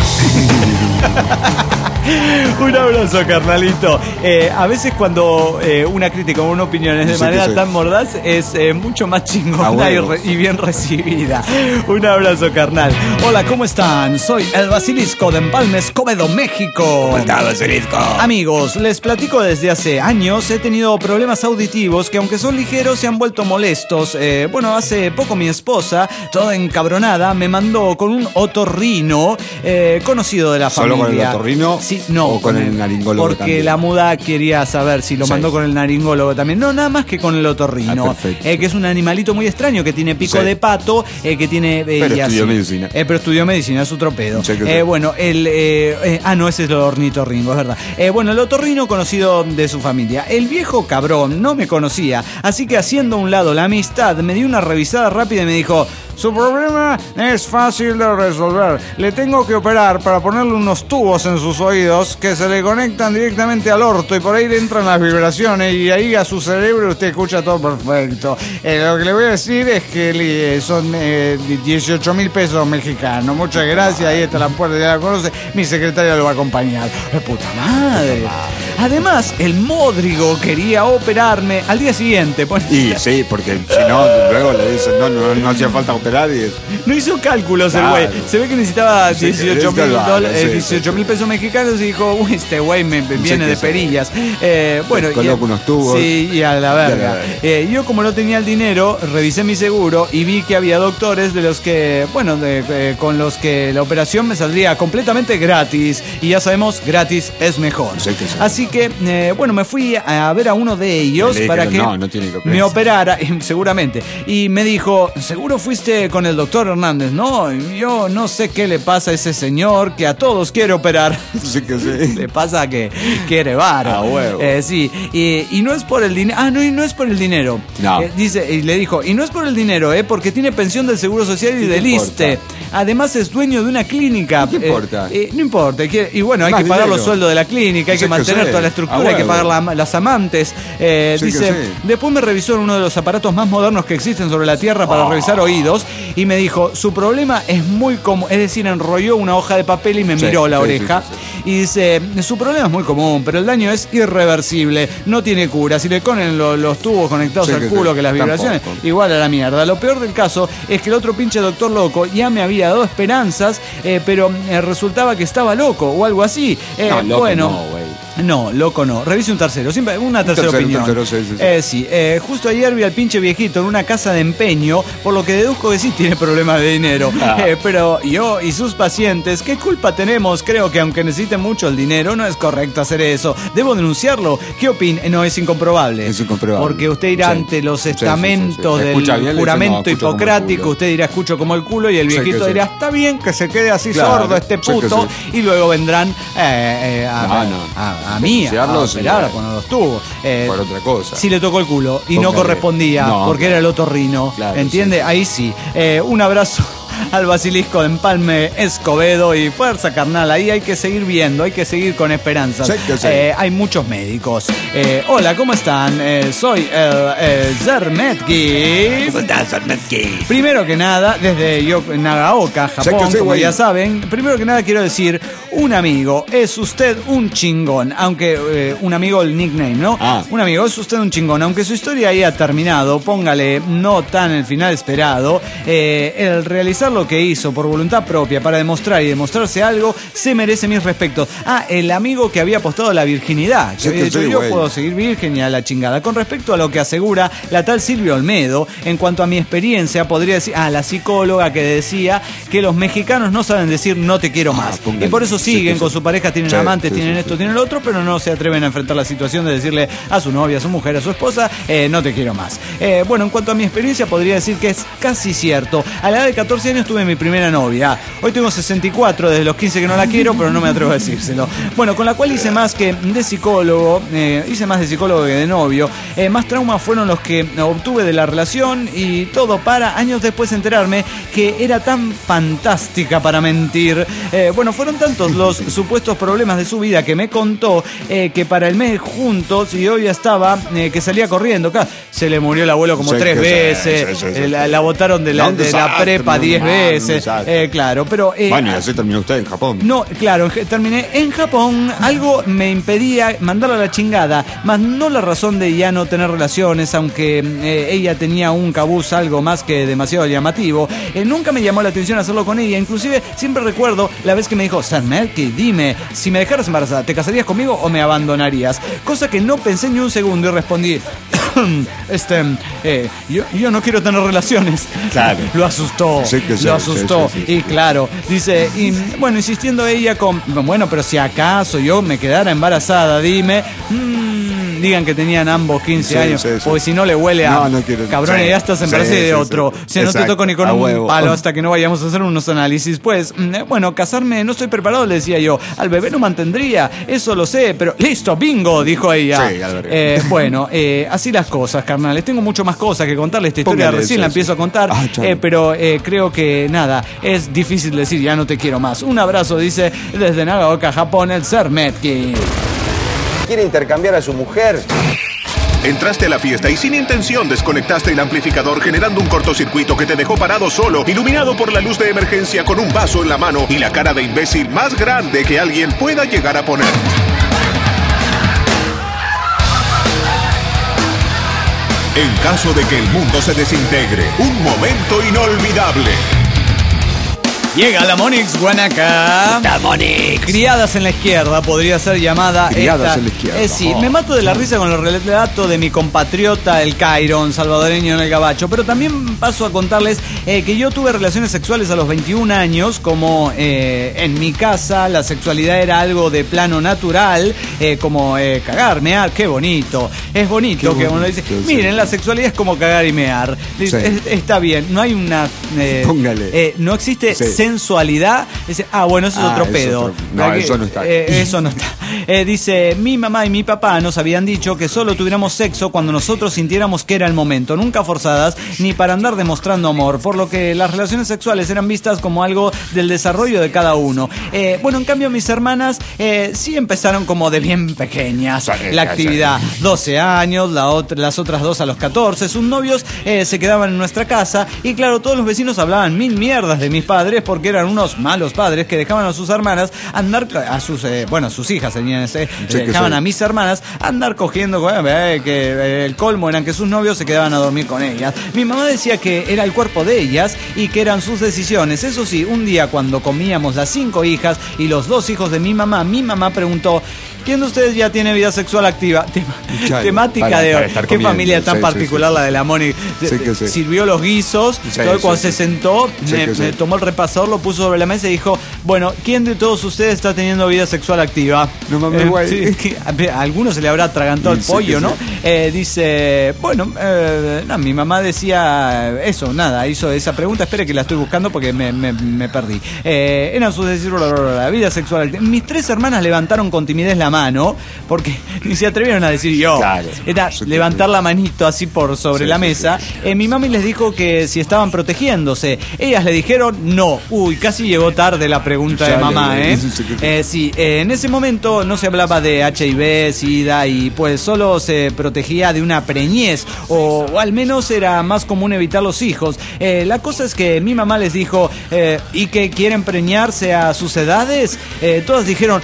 Un abrazo, carnalito. Eh, a veces cuando eh, una crítica o una opinión es de sí, manera tan mordaz, es eh, mucho más chingona ah, bueno. y, re- y bien recibida. Un abrazo, carnal. Hola, ¿cómo están? Soy el Basilisco de Empalme Escobedo, México. ¿Cómo está, Basilisco? Amigos, les platico desde hace años. He tenido problemas auditivos que, aunque son ligeros, se han vuelto molestos. Eh, bueno, hace poco mi esposa, toda encabronada, me mandó con un otorrino eh, conocido de la ¿Solo familia. ¿Solo con el otorrino? Sí, no. ¿O con, con el naringólogo porque también? La muda quería saber si lo sí. mandó con el naringólogo también. No, nada más que con el otorrino. Ah, eh, que es un animalito muy extraño, que tiene pico sí. de pato, eh, que tiene... Eh, pero estudió medicina. Eh, pero estudió medicina, es otro pedo. Sí, eh, bueno, el... Eh, eh, ah, no, ese es el ornitorrinco, es verdad. Eh, bueno, el otorrino conocido de su familia. El viejo cabrón no me conocía, así que, haciendo a un lado la amistad, me dio una revisada rápida y me dijo... Su problema es fácil de resolver. Le tengo que operar para ponerle unos tubos en sus oídos que se le conectan directamente al orto, y por ahí le entran las vibraciones y ahí a su cerebro usted escucha todo perfecto. Eh, lo que le voy a decir es que son eh, dieciocho mil pesos mexicanos. Muchas gracias. Ahí está la puerta, ya la conoce. Mi secretaria lo va a acompañar. ¡De puta madre! Además, el Módrigo quería operarme al día siguiente. Y sí, porque si no, luego le dicen, no, no, no hacía falta operar y es... No hizo cálculos claro. el güey. Se ve que necesitaba dieciocho mil sí, dieciocho mil pesos mexicanos y dijo, uy, este güey me, me viene sí, de perillas. Eh, bueno, coloco unos tubos. Sí, y a la verga. Eh, yo como no tenía el dinero, revisé mi seguro y vi que había doctores de los que, bueno, de, eh, con los que la operación me saldría completamente gratis. Y ya sabemos, gratis es mejor. Sí, sí, sí. Así que, eh, bueno, me fui a ver a uno de ellos para que, no, no tiene que me operara, seguramente. Y me dijo, seguro fuiste con el doctor Hernández. No, yo no sé qué le pasa a ese señor que a todos quiere operar. Sí que sí. Le pasa que quiere varo. Ah, huevo. Eh, sí, y, y no es por el dinero. Ah, no, y no es por el dinero. No. Eh, dice, y le dijo, y no es por el dinero, eh, porque tiene pensión del Seguro Social y del ISSSTE. Además es dueño de una clínica. ¿Qué importa? Eh, eh, no importa. Quiere, y bueno, hay Más que pagar dinero. Los sueldos de la clínica, hay sí que mantener que toda la estructura, ah, hay que pagar la, las amantes. Eh, sí dice, sí. Después me revisó en uno de los aparatos más modernos que existen sobre la Tierra para oh. revisar oídos y me dijo, su problema es muy común, es decir, enrolló una hoja de papel y me sí, miró la sí, oreja sí, sí, sí. y dice, su problema es muy común, pero el daño es irreversible, no tiene cura, si le ponen lo, los tubos conectados sí, al culo sí, que las vibraciones, tampoco. Igual a la mierda. Lo peor del caso es que el otro pinche doctor loco ya me había dado esperanzas, eh, pero eh, resultaba que estaba loco o algo así. Eh, no, loco bueno, no, güey. No, loco no. Revise un tercero. Siempre una tercera tercero, opinión. Tercero, sí, sí, sí. Eh, sí. Eh, justo ayer vi al pinche viejito en una casa de empeño, por lo que deduzco que sí tiene problemas de dinero. Ah. Eh, pero yo y sus pacientes, ¿qué culpa tenemos? Creo que aunque necesiten mucho el dinero, no es correcto hacer eso. ¿Debo denunciarlo? ¿Qué opina? No, es incomprobable. Es incomprobable. Porque usted irá sí. ante los estamentos sí, sí, sí, sí. del bien, juramento no, hipocrático, usted dirá, escucho como el culo, y el viejito sí dirá, sí. está bien que se quede así claro, sordo este puto, sí y luego vendrán eh, eh, a, no, no. a, a mí a operar, a poner los tubos. Eh, por otra cosa. Si le tocó el culo y Póngale. no correspondía no, porque claro. era el otorrino, claro, ¿entiende? Sí. Ahí sí. Eh, un abrazo al basilisco de Empalme Escobedo y fuerza, carnal. Ahí hay que seguir viendo, hay que seguir con esperanzas. Sí, sí. Eh, hay muchos médicos. Eh, hola, ¿cómo están? Eh, soy el, el Zermetki. ¿Cómo estás, Zermetki? Primero que nada, desde yo, Nagaoka, Japón, sí, como ya saben, primero que nada quiero decir, un amigo, es usted un chingón. Aunque, eh, un amigo, el nickname, ¿no? Ah. Un amigo, es usted un chingón. Aunque su historia haya terminado, póngale no tan el final esperado, eh, el realizar lo que hizo por voluntad propia para demostrar y demostrarse algo se merece mis respetos. Ah, el amigo que había apostado la virginidad, que sí, había dicho sí, yo güey. puedo seguir virgen y a la chingada. Con respecto a lo que asegura la tal Silvia Olmedo, en cuanto a mi experiencia, podría decir, ah, la psicóloga que decía que los mexicanos no saben decir no te quiero más. Ah, y por eso siguen sí, con sí. su pareja, tienen sí, amantes, sí, tienen sí, esto, sí. tienen lo otro, pero no se atreven a enfrentar la situación de decirle a su novia, a su mujer, a su esposa, eh, no te quiero más. Eh, bueno, en cuanto a mi experiencia, podría decir que es casi cierto. A la edad de catorce años tuve mi primera novia. Hoy tengo sesenta y cuatro, desde los quince que no la quiero, pero no me atrevo a decírselo. Bueno, con la cual hice más que de psicólogo, eh, hice más de psicólogo que de novio. Eh, más traumas fueron los que obtuve de la relación y todo para años después enterarme que era tan fantástica para mentir. Eh, bueno, fueron tantos los supuestos problemas de su vida que me contó eh, que para el mes juntos y hoy ya estaba eh, que salía corriendo. Claro, se le murió el abuelo como sí, tres veces, sí, sí, sí, eh, la, la botaron de la, de la prepa diez veces. Eh, claro, pero... Eh, bueno, y así terminó usted en Japón. No, claro, terminé en Japón. Algo me impedía mandarla a la chingada, más no la razón de ya no tener relaciones, aunque eh, ella tenía un cabuz algo más que demasiado llamativo. Eh, nunca me llamó la atención hacerlo con ella. Inclusive siempre recuerdo la vez que me dijo, Zermetki, dime, si me dejaras embarazada, ¿te casarías conmigo o me abandonarías? Cosa que no pensé ni un segundo y respondí, este, eh, yo, yo no quiero tener relaciones. Claro. Lo asustó, sí, que sí, lo asustó. Sí, sí, sí, y sí. claro, dice, y bueno, insistiendo ella con, bueno, pero si acaso yo me quedara embarazada, dime, mmm, digan que tenían ambos quince sí, años, sí, sí. porque si no le huele a, no, no quiero, cabrón, sí, ya estás embarazada sí, de sí, otro. Sí. O sea, no te toco ni con a un huevo. palo hasta que no vayamos a hacer unos análisis. Pues, bueno, casarme, no estoy preparado, le decía yo. Al bebé no mantendría, eso lo sé, pero listo, bingo, dijo ella. Sí, eh, bueno, eh, así las cosas, carnales. Tengo mucho más cosas que contarles. Esta historia Póngale recién eso, la empiezo sí. a contar, ah, eh, pero eh, creo que nada, es difícil decir, ya no te quiero más. Un abrazo, dice desde Nagaoka, Japón, el Zermetki. ¿Quiere intercambiar a su mujer? Entraste a la fiesta y sin intención desconectaste el amplificador, generando un cortocircuito que te dejó parado solo, iluminado por la luz de emergencia con un vaso en la mano y la cara de imbécil más grande que alguien pueda llegar a poner. en caso de que el mundo se desintegre. Un momento inolvidable. Llega la Monix Guanaca. La Monix. Criadas en la izquierda, podría ser llamada. Criadas esta. en la izquierda. Eh, sí, oh. me mato de la risa con los relatos de mi compatriota, el Cairon, salvadoreño en el Gabacho. Pero también paso a contarles eh, que yo tuve relaciones sexuales a los veintiún años, como eh, en mi casa la sexualidad era algo de plano natural, eh, como eh, cagar, mear, qué bonito. Es bonito qué que bonito, uno dice, miren, sí. La sexualidad es como cagar y mear. Sí. Es, está bien, no hay una... Eh, Póngale. Eh, no existe... Sí. sensualidad. Dice, ah, bueno, eso es ah, otro pedo. Otro, no, eso no está. Eh, eso no está. Eh, dice, mi mamá y mi papá nos habían dicho que solo tuviéramos sexo cuando nosotros sintiéramos que era el momento, nunca forzadas ni para andar demostrando amor, por lo que las relaciones sexuales eran vistas como algo del desarrollo de cada uno. Eh, bueno, en cambio mis hermanas eh, sí empezaron como de bien pequeñas la actividad. doce años, la otra, las otras dos a los catorce. Sus novios eh, se quedaban en nuestra casa y claro, todos los vecinos hablaban mil mierdas de mis padres porque eran unos malos padres que dejaban a sus hermanas andar, a sus, eh, bueno, a sus hijas, eh, sí, dejaban a mis hermanas andar cogiendo, eh, que eh, el colmo eran que sus novios se quedaban a dormir con ellas. Mi mamá decía que era el cuerpo de ellas y que eran sus decisiones. Eso sí, un día cuando comíamos las cinco hijas y los dos hijos de mi mamá, mi mamá preguntó, ¿quién de ustedes ya tiene vida sexual activa? Tema, Chale, temática para, de hoy. Qué comiendo. Familia tan sí, particular sí, sí. La de la Moni. Sí, sí. Sirvió los guisos, sí, todo, sí, cuando sí, se sentó, sí, me, sí. me tomó el repasador, lo puso sobre la mesa y dijo, bueno, ¿quién de todos ustedes está teniendo vida sexual activa? No mames, güey. Eh, sí, a algunos se le habrá atragantado sí, el pollo, sí, ¿no? Sí. Eh, dice, bueno, eh, no, mi mamá decía eso, nada, hizo esa pregunta, espere que la estoy buscando porque me, me, me perdí. Eh, eran sus decir la vida sexual activa. Mis tres hermanas levantaron con timidez la mano, porque ni se atrevieron a decir yo. Claro, era levantar la manito así por sobre sí, la mesa. Sí, sí. Eh, mi mami les dijo que si estaban protegiéndose. Ellas le dijeron no. Uy, casi llegó tarde la pregunta Chale, de mamá, ¿eh? eh sí, eh, en ese momento no se hablaba de H I V, SIDA y pues solo se protegía de una preñez o, o al menos era más común evitar los hijos. Eh, la cosa es que mi mamá les dijo eh, ¿y que quieren preñarse a sus edades? Eh, todas dijeron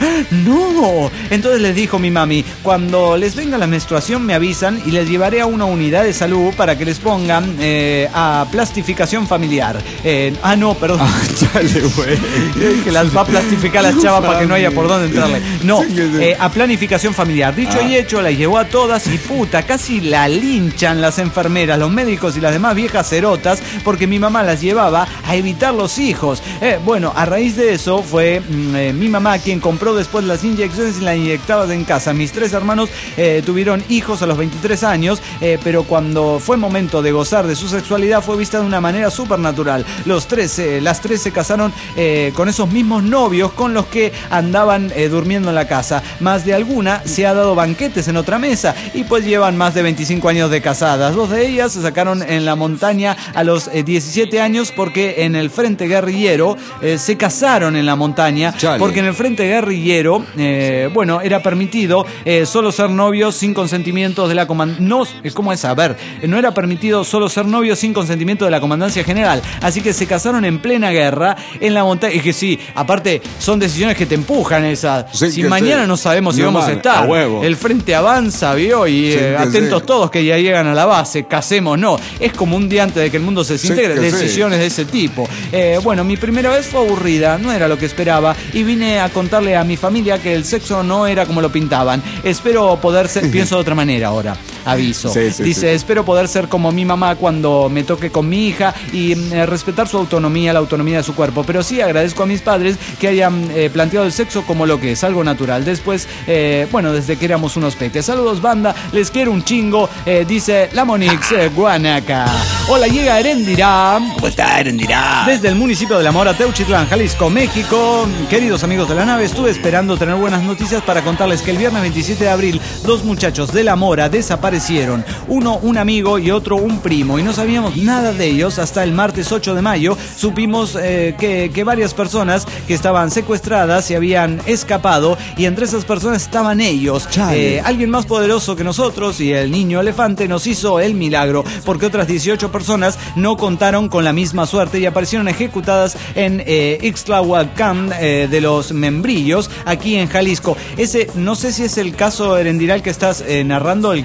no. Entonces les dijo mi mami, cuando les venga la menstruación me avisan y les llevaré a una unidad de salud para que les pongan eh, a plastificación familiar. Eh, ah, no, perdón. Ah, chale, güey. Que las va a plastificar las chavas para que no haya por dónde entrarle. No, eh, a planificación familiar. Dicho ah. y hecho, las llevó a todas y puta, casi la linchan las enfermeras, los médicos y las demás viejas cerotas porque mi mamá las llevaba a evitar los hijos. Eh, bueno, a raíz de eso fue mm, eh, mi mamá quien compró después las inyecciones y las inyectadas en casa. Mis tres hermanos eh, tuvieron hijos a los veintitrés años, eh, pero cuando fue momento de gozar de su sexualidad fue vista de una manera súper natural. Los tres, eh, las tres se casaron eh, con esos mismos novios con los que andaban eh, durmiendo en la casa. Más de alguna se ha dado banquetes en otra mesa y pues llevan más de veinticinco años de casadas. Dos de ellas se sacaron en la montaña a los eh, diecisiete años porque en el frente guerrillero eh, se casaron en la montaña. Chale. Porque en el frente guerrillero, eh, bueno, era permitido eh, solo ser novios sin consentimiento de la comandancia. No, ¿cómo es? A ver, no era permitido solo ser novios sin consentimiento de la comandancia general. Así que se casaron en plena guerra en la montaña. Y que sí, aparte, son decisiones que te empujan esas. Sí, si mañana sí. no sabemos si no vamos man, a estar. A huevo. El frente avanza, vio, y sí, eh, atentos sí. todos que ya llegan a la base. Casemos, no. Es como un día antes de que el mundo se desintegre. Sí, decisiones sí. de ese tipo. Eh, bueno, mi primera vez fue aburrida, no era lo que esperaba. Y vine a contarle a mi familia que el sexo no era como lo pintaban. Espero poder ser, pienso de otra manera ahora, aviso. Sí, sí, Dice, sí. espero poder ser como mi mamá cuando me toque con mi hija y eh, respetar su autonomía, la autonomía de su cuerpo. Pero sí agradezco a mis padres que hayan eh, planteado el sexo como lo que es, algo natural. Después, eh, bueno, desde que éramos unos peques. Saludos, banda, les quiero un chingo, eh, dice la Monix eh, Guanaca. Hola, llega Herendirá. ¿Cómo está Herendirá? Desde el municipio de La Mora, Teuchitlán, Jalisco, México. Queridos amigos de la nave, estuve esperando tener buenas noticias para contarles que el viernes veintisiete de abril, dos muchachos de La Mora desaparecieron. Uno, un amigo y otro, un primo. Y no sabíamos nada de ellos hasta el martes ocho de mayo. Supimos eh, que, que varias personas que estaban secuestradas se habían escapado y entre esas personas estaban ellos. Eh, alguien más poderoso que nosotros y el niño elefante nos hizo el milagro porque otras dieciocho personas no contaron con la misma suerte y aparecieron ejecutadas en eh, Ixtlahuacán eh, de los Membrillos, aquí en Jalisco. Ese, no sé si es el caso Herendiral que estás eh, narrando, el que salió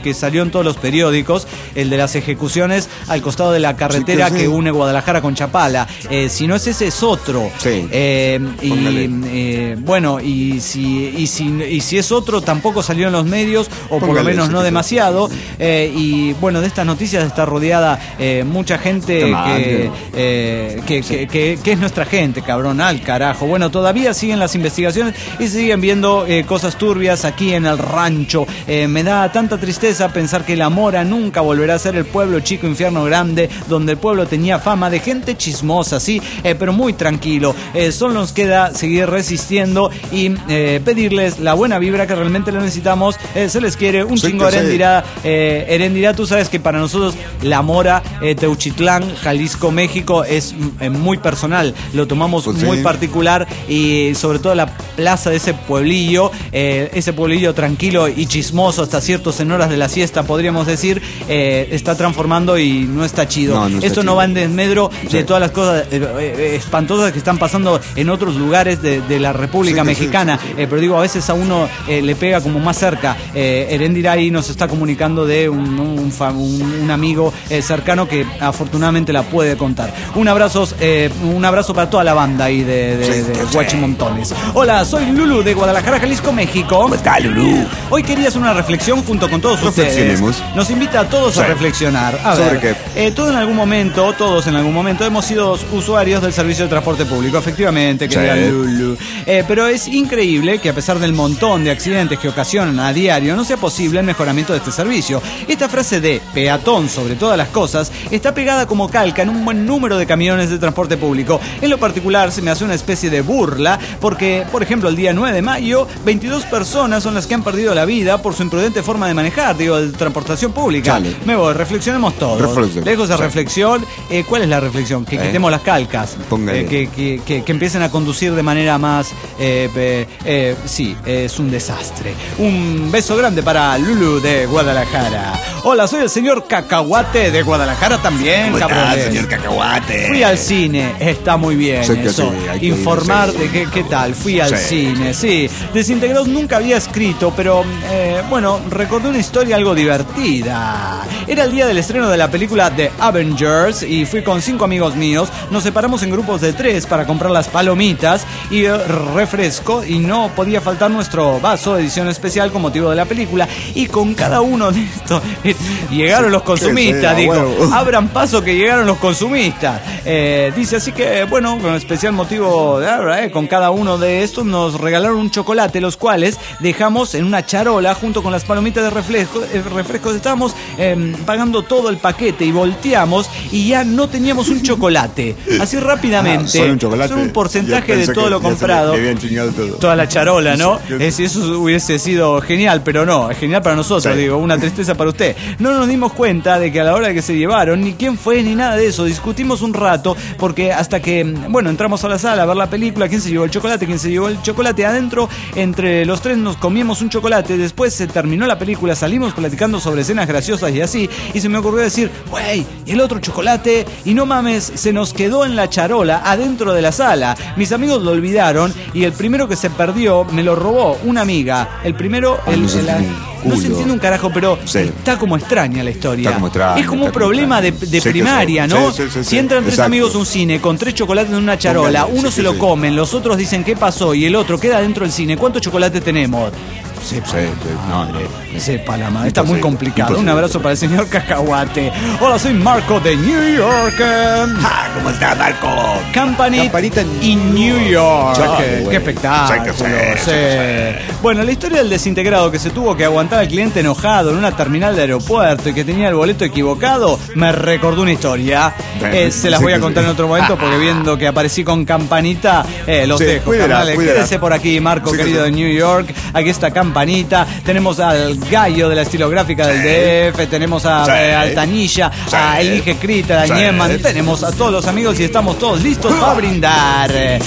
salió en todos los periódicos, el de las ejecuciones al costado de la carretera sí, que, sí. que une Guadalajara con Chapala. Eh, si no es ese, es otro. Sí. Eh, y eh, bueno, y si, y, si, y si es otro, tampoco salió en los medios, o Póngale, por lo menos no sí, demasiado. Eh, y bueno, de estas noticias está rodeada eh, mucha gente que, eh, que, sí. que, que, que es nuestra gente, cabrón, al carajo. Bueno, todavía siguen las investigaciones y siguen viendo eh, cosas turbias aquí en el rancho. Eh, me da tanta tristeza pensar que La Mora nunca volverá a ser el pueblo chico infierno grande, donde el pueblo tenía fama de gente chismosa, sí, eh, pero muy tranquilo. Eh, solo nos queda seguir resistiendo y eh, pedirles la buena vibra que realmente lo necesitamos. Eh, se les quiere un sí, chingo de Heréndira. Eh, Heréndira, tú sabes que para nosotros La Mora, eh, Teuchitlán, Jalisco, México es eh, muy personal. Lo tomamos pues muy sí. particular y sobre todo la plaza de ese pueblillo, eh, ese pueblillo tranquilo y chismoso hasta ciertas en horas de la siesta, podríamos decir, eh, está transformando y no está chido. No, no está Esto chido. No va en desmedro sí. de todas las cosas eh, eh, espantosas que están pasando en otros lugares de, de la República sí, Mexicana, sí, sí, sí. Eh, pero digo, a veces a uno eh, le pega como más cerca. Eh, Heréndira ahí nos está comunicando de un, un, un, un amigo eh, cercano que afortunadamente la puede contar. Un abrazo, eh, un abrazo para toda la banda ahí de, de, sí, de, de Guachimontones. Hola, soy Lulu de Guadalajara, Jalisco, México. ¿Cómo está, Lulu? Hoy quería hacer una reflexión junto con todos ustedes. Nos invita a todos sí. a reflexionar. A ¿Sobre ver, qué? Eh, todo en algún momento, todos en algún momento hemos sido usuarios del servicio de transporte público, efectivamente, querida sí. Lulu. Eh, pero es increíble que a pesar del montón de accidentes que ocasionan a diario, no sea posible el mejoramiento de este servicio. Esta frase de peatón sobre todas las cosas está pegada como calca en un buen número de camiones de transporte público. En lo particular se me hace una especie de burla porque, por ejemplo, el día nueve de mayo, veintidós personas son las que han perdido la vida por su imprudente forma de manejar, digo, de transportación pública. Chale. Me voy, reflexionemos todos. Reflexión. Lejos de sí. reflexión, eh, ¿cuál es la reflexión? Que eh. quitemos las calcas, eh, que, que, que, que empiecen a conducir de manera más... Eh, eh, eh, sí, eh, es un desastre. Un beso grande para Lulu de Guadalajara. Hola, soy el señor Cacahuate de Guadalajara también. ¿Cómo estás, señor Cacahuate? Fui al cine, está muy bien sí, eso. Sí, informar de qué, qué tal. Fui al sí, cine, sí. Desintegrados nunca había escrito, pero eh, bueno, recordé una historia algo divertida. Era el día del estreno de la película The Avengers y fui con cinco amigos míos. Nos separamos en grupos de tres para comprar las palomitas y eh, refresco y no podía faltar nuestro vaso de edición especial con motivo de la película. Y con cada uno de estos llegaron los consumistas, digo, bueno. abran paso que llegaron los consumistas. Eh, dice así que, bueno, con especial motivo, eh, con cada uno de estos nos regalaron un chocolate, los cuales dejamos en una charola junto con las palomitas de refresco, eh, refrescos. Estábamos eh, pagando todo el paquete y volteamos y ya no teníamos un chocolate. Así rápidamente, ah, solo un, chocolate. Solo un porcentaje de todo lo comprado. Todo. Toda la charola, ¿no? Sí, es, eso hubiese sido genial, pero no, es genial para nosotros, sí. digo, una tristeza para usted. No nos dimos cuenta de que a la hora de que se llevaron, ni quién fue, ni nada de eso. Discutimos un rato, porque hasta que, bueno, entramos a la sala a ver la película, quién se llevó el chocolate, quién se llevó el chocolate. Adentro, entre los tres nos comimos un chocolate, después se terminó la película, salimos platicando sobre escenas graciosas y así, y se me ocurrió decir, güey, ¿y el otro chocolate? Y no mames, se nos quedó en la charola, adentro de la sala. Mis amigos lo olvidaron, y el primero que se perdió me lo robó una amiga. El primero, el, el, el no se entiende un carajo, pero sí. está como extraña la historia. Está como extraña, es como un problema de, de sí, primaria, ¿no? Sí, sí, sí, si entran tres exacto. amigos a un cine con tres chocolates en una charola, uno sí, se sí, lo sí. comen, los otros dicen qué pasó y el otro queda dentro del cine. ¿Cuántos chocolates tenemos? Sepa, sí, sí, madre, no, sepa la madre. Está muy complicado. Imposible. Un abrazo para el señor Cacahuate. Hola, soy Marco de New York. Ah, ¿cómo está, Marco? Campanita, Campanita en New York. Oh, qué, bueno. qué espectáculo. Sí, sí, sí. Bueno, la historia del desintegrado que se tuvo que aguantar al cliente enojado en una terminal de aeropuerto y que tenía el boleto equivocado me recordó una historia. Eh, se las voy a contar en otro momento porque viendo que aparecí con Campanita, eh, los sí, dejo. Cuídela, cuídela. Quédese por aquí, Marco, sí, querido sí. de New York. Aquí está Campanita. Tenemos al gallo de la estilográfica del sí. D F, tenemos a, sí. a Altanilla, sí. a Elige Crita, a sí. Nieman, tenemos a todos los amigos y estamos todos listos para brindar.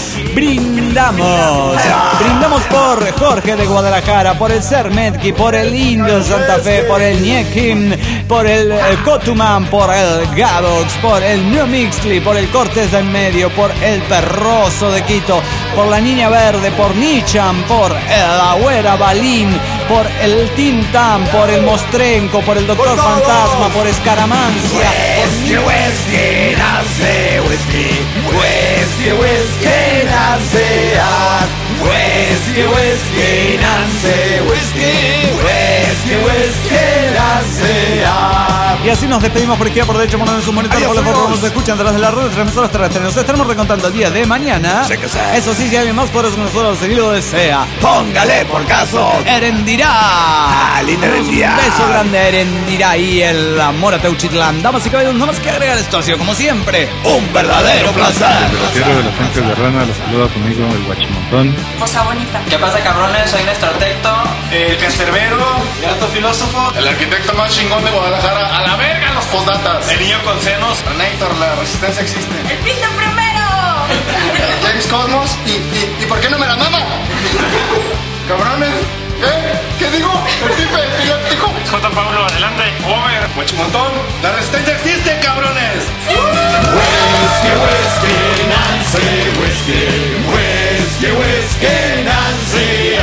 Brindamos, brindamos por Jorge de Guadalajara, por el Sermetki, por el Indio de Santa Fe, por el Niekim, por el, el Cotuman, por el Gabox, por el New Mixly, por el Cortés del Medio, por el Perroso de Quito, por la Niña Verde, por Nichan, por la Güera Balín, por el Tintán, por el Mostrenco, por el Doctor Fantasma, por Escaramancia. Whisky, whisky, nace whisky, whisky, whisky, nace whisky, whisky, nace whisky, whisky, whisky, nace. Y así nos despedimos por izquierda, por derecho, por donde sus monitores, por la forma nos escuchan tras de la red de transmisores terrestres. Nos estaremos recontando el día de mañana. Sé que sé. Eso sí, si alguien más por eso nosotros si lo desea. Póngale por caso. Erendirá. Ah, linda Erendirá. Un beso grande a Erendirá y el amor a Teuchitlán. Damas y caballeros, nada más que agregar esto. Ha sido como siempre un verdadero placer. Desde la tierra de las gentes de rana, los saluda conmigo el Guachimontón. Cosa bonita. ¿Qué pasa, cabrones? Soy Néstor Tecto, el cancerbero, gato filósofo, el arquitecto más chingón de Guadalajara. A la verga los postdatas. El niño con senos. Renator, la resistencia existe. El pinto primero. James Cosmos. ¿Y, y, ¿Y por qué no me la mama? Cabrones. ¿Eh? ¿Qué digo? El tipo epiléptico. J. Pablo, adelante. Over. Guachimontón. La resistencia existe, cabrones. Whisky, whisky, Nancy, whisky, whisky, whisky, Nancy.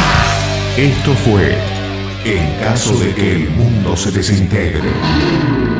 Esto fue En caso de que el mundo se desintegre.